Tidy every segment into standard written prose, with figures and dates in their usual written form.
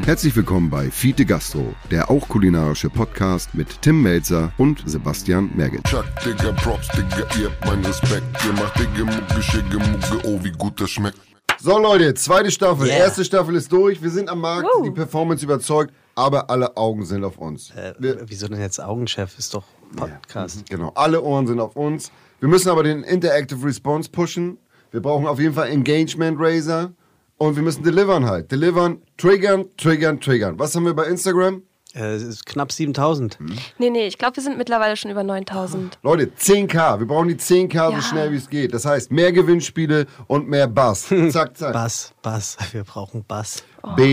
Herzlich willkommen bei Fiete Gastro, der auch kulinarische Podcast mit Tim Melzer und Sebastian Merget. Chuck, Digga, Props, Digga, ihr habt meinen Respekt. Ihr macht Digga, Mucke, Schicke, Mucke, oh, wie gut das schmeckt. So Leute, zweite Staffel, erste Staffel ist durch, wir sind am Markt, die Performance überzeugt, aber alle Augen sind auf uns. Wieso denn jetzt Augenchef? Ist doch Podcast. Genau, alle Ohren sind auf uns. Wir müssen aber den Interactive Response pushen. Wir brauchen auf jeden Fall Engagement Raiser. Und wir müssen delivern halt. Delivern, triggern. Was haben wir bei Instagram? Knapp 7.000. Nee, ich glaube, wir sind mittlerweile schon über 9.000. Leute, 10.000. Wir brauchen die 10.000 so schnell wie es geht. Das heißt, mehr Gewinnspiele und mehr Bass. Zack, zack. Bass. Wir brauchen Bass.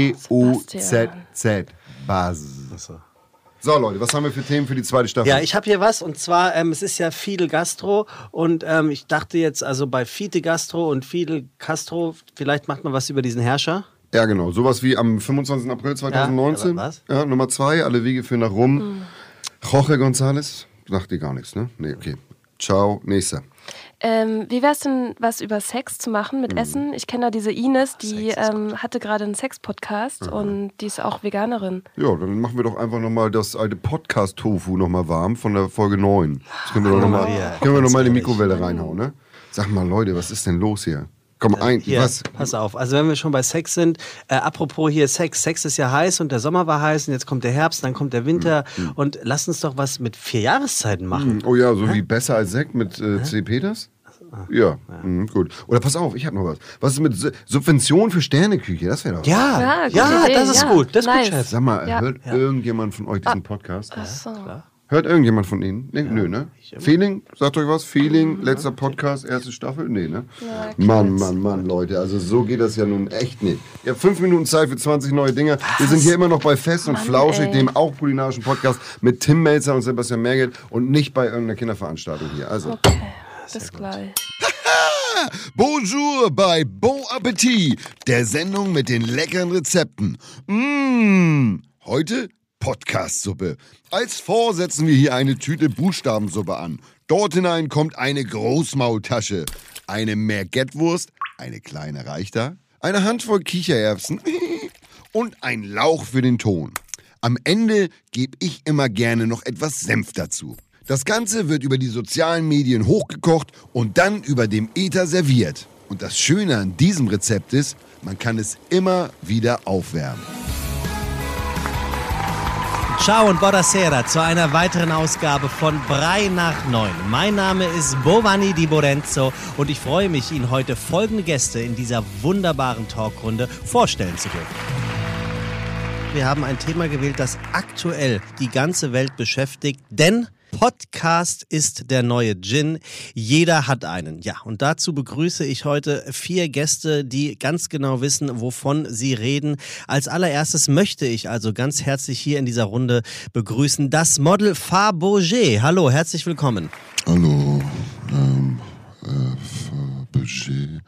B-U-Z-Z. Bass. So Leute, was haben wir für Themen für die zweite Staffel? Ja, ich habe hier was und zwar, es ist ja Fidel Gastro und ich dachte jetzt, also bei Fidel Gastro und Fidel Castro, vielleicht macht man was über diesen Herrscher. Ja genau, sowas wie am 25. April 2019. Ja, was? Ja, Nummer 2, alle Wege führen nach Rom. Jorge González, sagt dir gar nichts, ne? Nee, okay. Ciao, nächster. Wie wär's denn, was über Sex zu machen mit Essen? Ich kenne da diese Ines, die hatte gerade einen Sex-Podcast und die ist auch Veganerin. Ja, dann machen wir doch einfach nochmal das alte Podcast-Tofu nochmal warm von der Folge 9. Das können wir doch nochmal in die Mikrowelle reinhauen, ne? Sag mal, Leute, was ist denn los hier? Komm, was? Pass auf, also wenn wir schon bei Sex sind, apropos hier Sex ist ja heiß und der Sommer war heiß und jetzt kommt der Herbst, dann kommt der Winter und lass uns doch was mit 4 Jahreszeiten machen. Oh ja, so wie Besser als Sekt mit C. Peters? Ja, gut. Oder pass auf, ich hab noch was. Was ist mit Subvention für Sterneküche? Das wäre doch Ja, gute Idee, das ist gut, das ist nice. gut, Chef. Sag mal, hört irgendjemand von euch diesen Podcast? Ach so. Hört irgendjemand von Ihnen? Nee, nö, ne? Feeling? Sagt euch was? Feeling, letzter Podcast, erste Staffel? Nee, ne? Ja, Mann, Leute. Also so geht das ja nun echt nicht. Ihr habt 5 Minuten Zeit für 20 neue Dinge. Wir sind hier immer noch bei Fest und Flauschig, dem auch kulinarischen Podcast mit Tim Melzer und Sebastian Merget und nicht bei irgendeiner Kinderveranstaltung hier. Also. Okay, bis gleich. Bonjour bei Bon Appetit, der Sendung mit den leckeren Rezepten. Heute Podcast-Suppe. Als Fond setzen wir hier eine Tüte Buchstabensuppe an. Dort hinein kommt eine Großmaultasche, eine Merguettewurst, eine kleine reicht da, eine Handvoll Kichererbsen und ein Lauch für den Ton. Am Ende gebe ich immer gerne noch etwas Senf dazu. Das Ganze wird über die sozialen Medien hochgekocht und dann über dem Äther serviert. Und das Schöne an diesem Rezept ist, man kann es immer wieder aufwärmen. Ciao und buonasera zu einer weiteren Ausgabe von Brei nach 9. Mein Name ist Bovani Di Borenzo und ich freue mich, Ihnen heute folgende Gäste in dieser wunderbaren Talkrunde vorstellen zu dürfen. Wir haben ein Thema gewählt, das aktuell die ganze Welt beschäftigt, denn Podcast ist der neue Gin. Jeder hat einen. Ja, und dazu begrüße ich heute 4 Gäste, die ganz genau wissen, wovon sie reden. Als allererstes möchte ich also ganz herzlich hier in dieser Runde begrüßen das Model Fabergé. Hallo, herzlich willkommen. Hallo, Fabergé.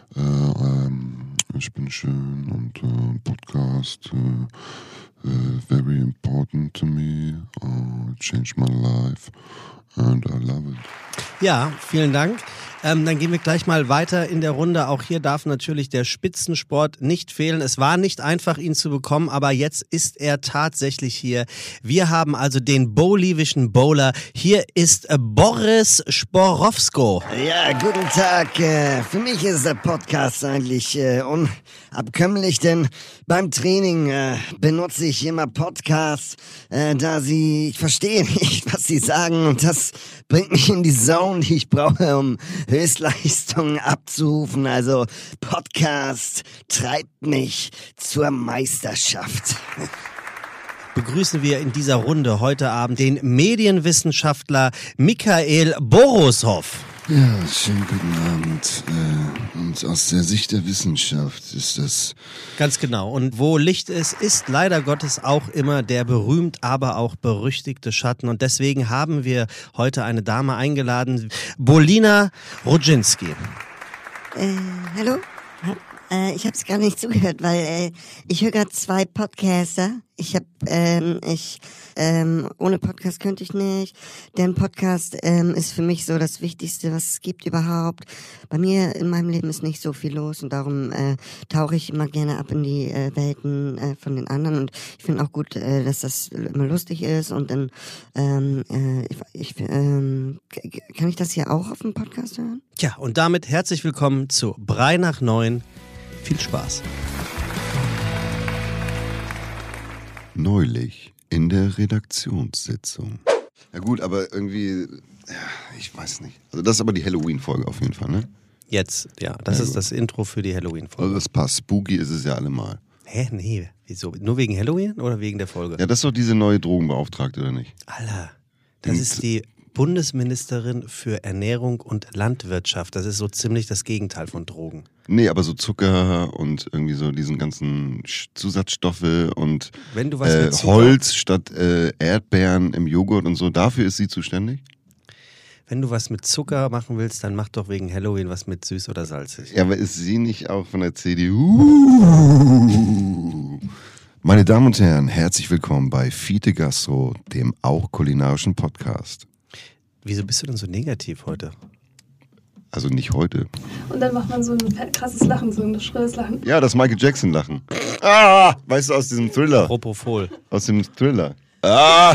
Ich bin schön und Podcast very important to me, changed my life and I love it. Ja, vielen Dank. Dann gehen wir gleich mal weiter in der Runde. Auch hier darf natürlich der Spitzensport nicht fehlen. Es war nicht einfach, ihn zu bekommen, aber jetzt ist er tatsächlich hier. Wir haben also den bolivischen Bowler. Hier ist Boris Sporowsko. Ja, guten Tag. Für mich ist der Podcast eigentlich unabkömmlich, denn beim Training benutze ich immer Podcasts, ich verstehe nicht, was sie sagen und das bringt mich in die Zone, die ich brauche, um Höchstleistungen abzurufen. Also Podcast treibt mich zur Meisterschaft. Begrüßen wir in dieser Runde heute Abend den Medienwissenschaftler Michael Borisov. Ja, schönen guten Abend. Und aus der Sicht der Wissenschaft ist das... Ganz genau. Und wo Licht ist, ist leider Gottes auch immer der berühmt, aber auch berüchtigte Schatten. Und deswegen haben wir heute eine Dame eingeladen, Bolina Rodzinski. Hallo? Ich habe es gar nicht zugehört, weil ich höre gerade 2 Podcaster. Ohne Podcast könnte ich nicht. Denn Podcast ist für mich so das Wichtigste, was es gibt überhaupt. Bei mir in meinem Leben ist nicht so viel los und darum tauche ich immer gerne ab in die Welten von den anderen. Und ich finde auch gut, dass das immer lustig ist. Und dann kann ich das hier auch auf dem Podcast hören? Tja, und damit herzlich willkommen zu Brei nach 9. Viel Spaß. Neulich in der Redaktionssitzung. Ja gut, aber irgendwie, ich weiß nicht. Also das ist aber die Halloween-Folge auf jeden Fall, ne? Jetzt, ja, das ist das Intro für die Halloween-Folge. Also das passt. Spooky ist es ja allemal. Hä? Nee, wieso? Nur wegen Halloween oder wegen der Folge? Ja, das ist doch diese neue Drogenbeauftragte, oder nicht? Alter, das ist die Bundesministerin für Ernährung und Landwirtschaft. Das ist so ziemlich das Gegenteil von Drogen. Nee, aber so Zucker und irgendwie so diesen ganzen Zusatzstoffe und Wenn du was mit Zucker, Holz statt Erdbeeren im Joghurt und so, dafür ist sie zuständig? Wenn du was mit Zucker machen willst, dann mach doch wegen Halloween was mit süß oder salzig. Ja, aber ist sie nicht auch von der CDU? Meine Damen und Herren, herzlich willkommen bei Fiete Gastro, dem auch kulinarischen Podcast. Wieso bist du denn so negativ heute? Also nicht heute. Und dann macht man so ein krasses Lachen, so ein schrilles Lachen. Ja, das Michael Jackson Lachen. Ah, weißt du, aus diesem Thriller. Propofol. Aus dem Thriller. Ah,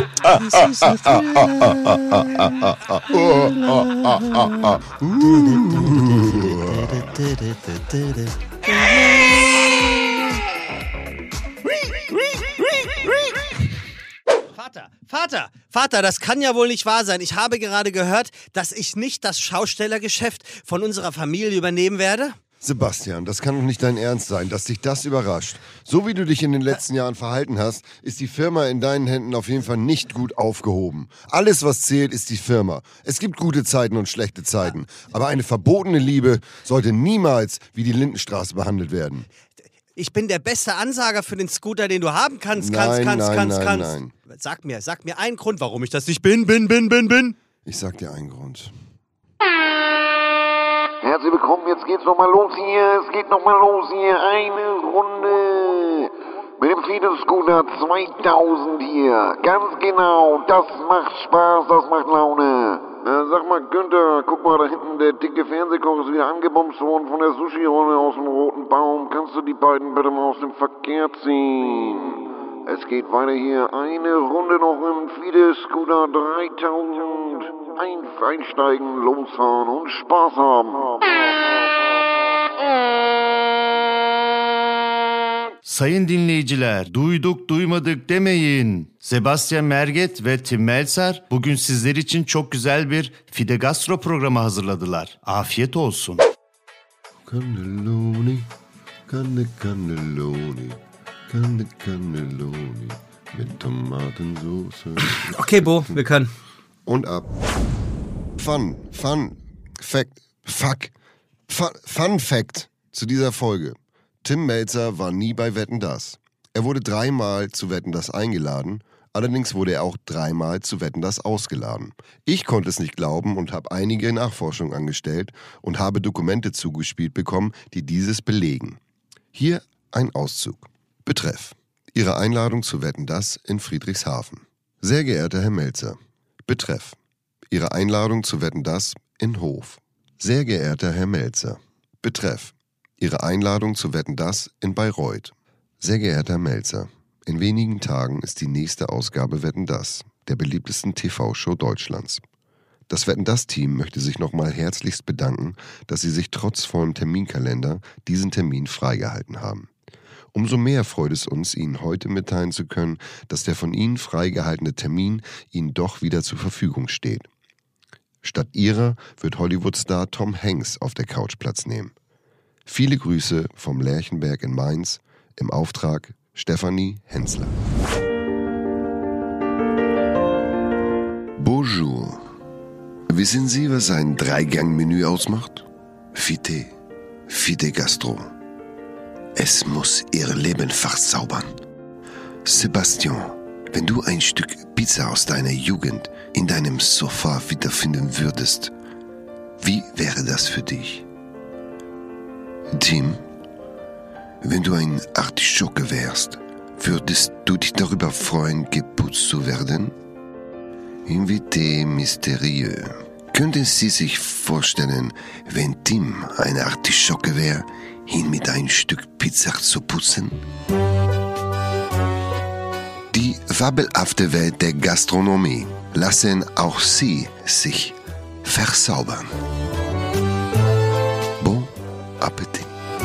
Vater, das kann ja wohl nicht wahr sein. Ich habe gerade gehört, dass ich nicht das Schaustellergeschäft von unserer Familie übernehmen werde. Sebastian, das kann doch nicht dein Ernst sein, dass dich das überrascht. So wie du dich in den letzten Jahren verhalten hast, ist die Firma in deinen Händen auf jeden Fall nicht gut aufgehoben. Alles, was zählt, ist die Firma. Es gibt gute Zeiten und schlechte Zeiten. Aber eine verbotene Liebe sollte niemals wie die Lindenstraße behandelt werden. Ich bin der beste Ansager für den Scooter, den du haben kannst. Nein. Sag mir einen Grund, warum ich das nicht bin. Ich sag dir einen Grund. Herzlich willkommen, jetzt geht's nochmal los hier. Es geht nochmal los hier. Eine Runde mit dem Fiete-Scooter 2000 hier. Ganz genau, das macht Spaß, das macht Laune. Sag mal, Günther, guck mal, da hinten, der dicke Fernsehkoch ist wieder angebombt worden von der Sushi-Rolle aus dem Roten Baum. Kannst du die beiden bitte mal aus dem Verkehr ziehen? Es geht weiter hier. Eine Runde noch im Fiete-Scooter 3000. Einsteigen, losfahren und Spaß haben. Sayın dinleyiciler, duyduk duymadık demeyin. Sebastian Merget ve Tim Melzer bugün sizler için çok güzel bir Fide Gastro programı hazırladılar. Afiyet olsun. Cannelloni mit Tomatensoße. Okay, Bo, wir können. Und ab. Fun Fact zu dieser Folge. Tim Melzer war nie bei Wetten, dass. Er wurde 3-mal zu Wetten, dass eingeladen. Allerdings wurde er auch 3-mal zu Wetten, dass ausgeladen. Ich konnte es nicht glauben und habe einige Nachforschungen angestellt und habe Dokumente zugespielt bekommen, die dieses belegen. Hier ein Auszug. Betreff: Ihre Einladung zu Wetten, dass in Friedrichshafen. Sehr geehrter Herr Melzer. Betreff: Ihre Einladung zu Wetten, dass in Hof. Sehr geehrter Herr Melzer. Betreff: Ihre Einladung zu Wetten, dass in Bayreuth. Sehr geehrter Herr Melzer, in wenigen Tagen ist die nächste Ausgabe Wetten, dass, der beliebtesten TV-Show Deutschlands. Das Wetten, dass-Team möchte sich nochmal herzlichst bedanken, dass Sie sich trotz vollem Terminkalender diesen Termin freigehalten haben. Umso mehr freut es uns, Ihnen heute mitteilen zu können, dass der von Ihnen freigehaltene Termin Ihnen doch wieder zur Verfügung steht. Statt Ihrer wird Hollywood-Star Tom Hanks auf der Couch Platz nehmen. Viele Grüße vom Lerchenberg in Mainz, im Auftrag Stefanie Hensler. Bonjour. Wissen Sie, was ein 3-Gang-Menü ausmacht? Fiete Gastro. Es muss Ihr Leben verzaubern. Sebastian, wenn du ein Stück Pizza aus deiner Jugend in deinem Sofa wiederfinden würdest, wie wäre das für dich? Tim, wenn du ein Artischocke wärst, würdest du dich darüber freuen, geputzt zu werden? Invité mystérieux. Könnten Sie sich vorstellen, wenn Tim eine Artischocke wäre, ihn mit ein Stück Pizza zu putzen? Die fabelhafte Welt der Gastronomie lassen auch Sie sich verzaubern. Bon Appetit.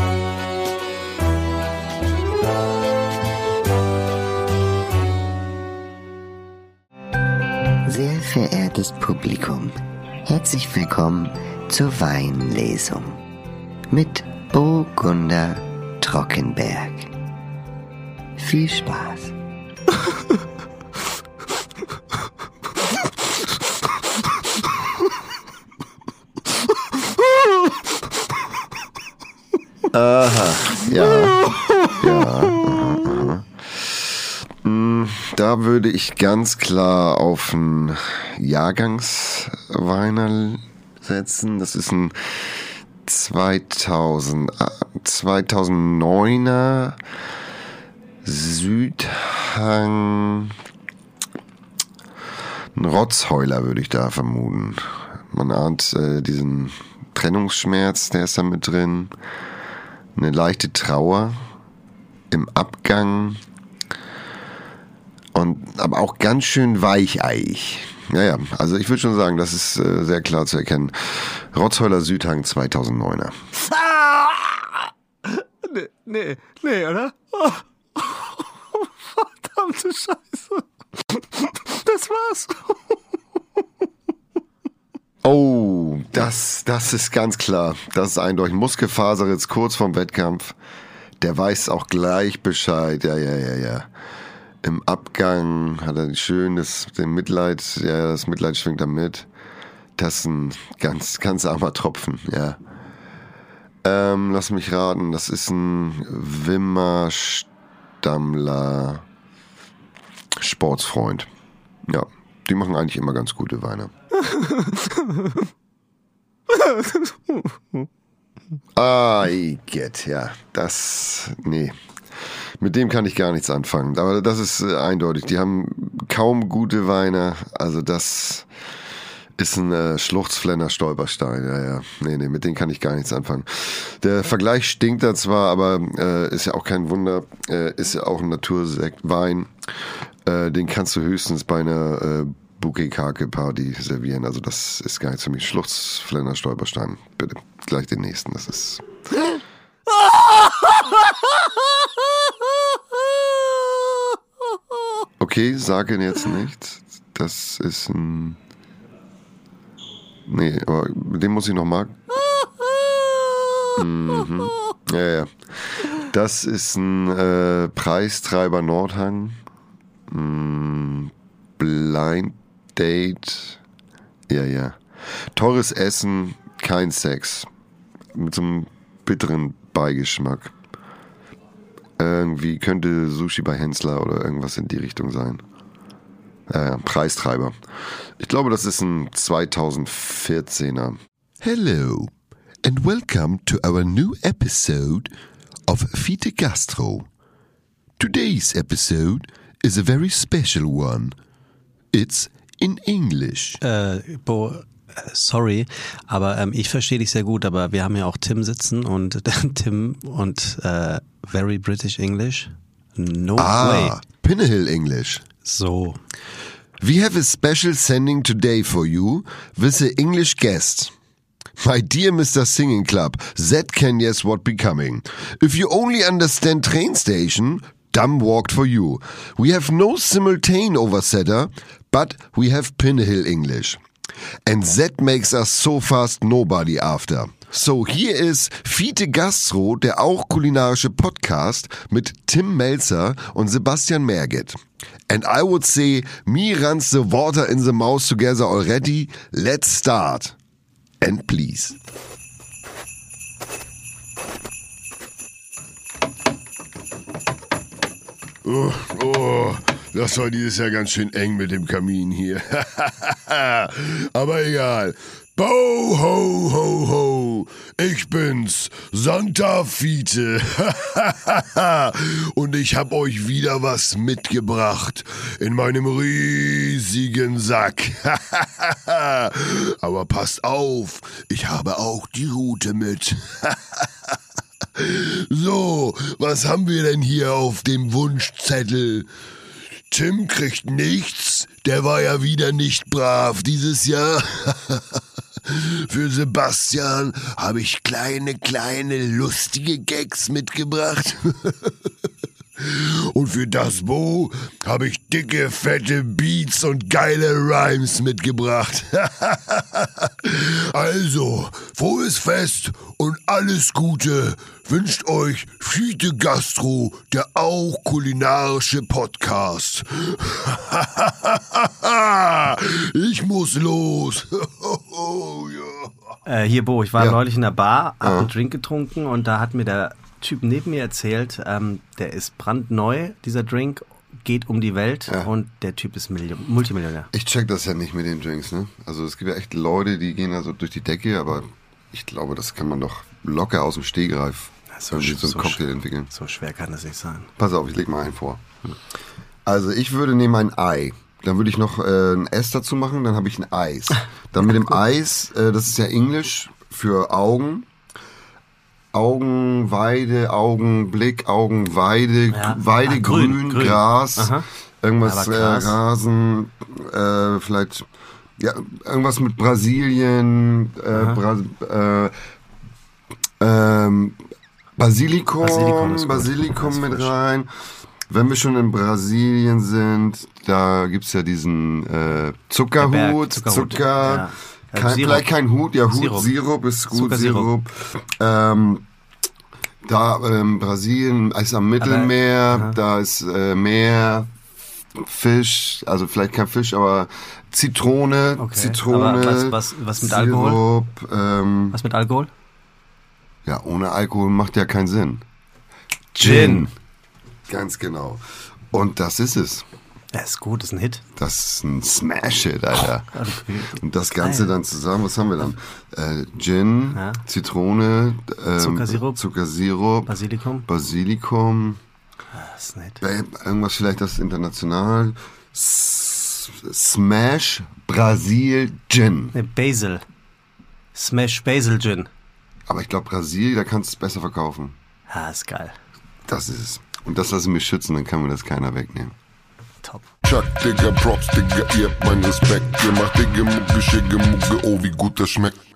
Sehr verehrtes Publikum, herzlich willkommen zur Weinlesung mit Burgunder Trockenberg. Viel Spaß. Aha, ja. Da würde ich ganz klar auf einen Jahrgangsweiner setzen. Das ist ein 2009er Südhang. Ein Rotzheuler würde ich da vermuten. Man ahnt diesen Trennungsschmerz, der ist da mit drin. Eine leichte Trauer im Abgang. Aber auch ganz schön weicheig. Ja, also ich würde schon sagen, das ist sehr klar zu erkennen. Rotzheuler Südhang 2009er. Nee, oder? Oh, verdammte Scheiße. Das war's. Oh, das ist ganz klar. Das ist eindeutig. Muskelfaserritz kurz vorm Wettkampf. Der weiß auch gleich Bescheid. Ja. Im Abgang hat er schön das Mitleid schwingt da mit. Das ist ein ganz armer Tropfen, ja. Lass mich raten, das ist ein Wimmer Stammler Sportsfreund. Ja, die machen eigentlich immer ganz gute Weine. Nee. Mit dem kann ich gar nichts anfangen. Aber das ist eindeutig. Die haben kaum gute Weine. Also das ist ein Schluchzflenner-Stolperstein. Ja. Nee, mit denen kann ich gar nichts anfangen. Der Vergleich stinkt da zwar, aber ist ja auch kein Wunder. Ist ja auch ein Natursektwein. Den kannst du höchstens bei einer Bouquet-Kake-Party servieren. Also das ist gar nichts für mich. Schluchzflenner-Stolperstein. Bitte, gleich den nächsten. Das ist... Okay, sage jetzt nichts. Das ist ein... Nee, aber den muss ich noch mal... Mhm. Ja. Das ist ein Preistreiber Nordhang. Blind Date. Ja. Teures Essen, kein Sex. Mit so einem bitteren Beigeschmack. Irgendwie könnte Sushi bei Hensler oder irgendwas in die Richtung sein. Preistreiber. Ich glaube, das ist ein 2014er. Hello and welcome to our new episode of Fide Gastro. Today's episode is a very special one. It's in English. Sorry, aber ich verstehe dich sehr gut, aber wir haben ja auch Tim sitzen und Tim und very British English. No way. Pinnahill English. So. We have a special sending today for you with the English guest. My dear Mr. Singing Club, that can guess what becoming. If you only understand train station, dumb walked for you. We have no simultane oversetter, but we have Pinnahill English. And that makes us so fast nobody after. So here is Fide Gastro, der auch kulinarische Podcast mit Tim Melzer und Sebastian Merget. And I would say, me runs the water in the mouth together already. Let's start. And please. Oh, das war dieses Jahr ganz schön eng mit dem Kamin hier. Aber egal. Ho, ho, ho, ho. Ich bin's, Santa Fiete. Und ich hab euch wieder was mitgebracht. In meinem riesigen Sack. Aber passt auf, ich habe auch die Rute mit. So, was haben wir denn hier auf dem Wunschzettel? Tim kriegt nichts, der war ja wieder nicht brav dieses Jahr. Für Sebastian habe ich kleine, lustige Gags mitgebracht. Und für das Bo habe ich dicke, fette Beats und geile Rhymes mitgebracht. Also, frohes Fest und alles Gute wünscht euch Fiete Gastro, der auch kulinarische Podcast. Ich muss los. Hier, Bo, ich war neulich in der Bar, hab einen Drink getrunken und da hat mir der Typ neben mir erzählt, der ist brandneu, dieser Drink, geht um die Welt und der Typ ist Multimillionär. Ich check das ja nicht mit den Drinks, ne? Also es gibt ja echt Leute, die gehen also durch die Decke, aber ich glaube, das kann man doch locker aus dem Stegreif so einen Cocktail entwickeln. So schwer kann das nicht sein. Pass auf, ich leg mal einen vor. Also ich würde nehmen ein Ei. Dann würde ich noch ein S dazu machen, dann habe ich ein Eis. Dann mit dem Eis, das ist ja Englisch für Augen. Augenweide, Augenblick, Augenweide, Weide, grün, Gras, Aha. irgendwas, Rasen, vielleicht, ja, irgendwas mit Brasilien, Basilikum mit rein. Wenn wir schon in Brasilien sind, da gibt's ja diesen Zuckerhut, Zucker. Ja. Vielleicht kein Hut, ja, Sirup ist gut, Sirup. Da Brasilien ist am Mittelmeer, da ist Meer, Fisch, also vielleicht kein Fisch, aber Zitrone, Aber was mit Alkohol? Was mit Alkohol? Ja, ohne Alkohol macht ja keinen Sinn. Gin. Ganz genau. Und das ist es. Ja, ist gut, ist ein Hit. Das ist ein Smash-Hit, Alter. Und das Ganze dann zusammen, was haben wir dann? Gin, Zitrone, Zuckersirup, Basilikum. Das ist nett. Irgendwas vielleicht das international. Smash Brasil Gin. Ne, Basil. Smash Basil Gin. Aber ich glaube Brasil, da kannst du es besser verkaufen. Ah, ist geil. Das ist es. Und das lassen wir schützen, dann kann mir das keiner wegnehmen. Top. Chuck, Digga, Props, Digga, ihr habt meinen Respekt. Ihr macht Digga, Mucke, Schicke, Mucke, oh, wie gut das schmeckt.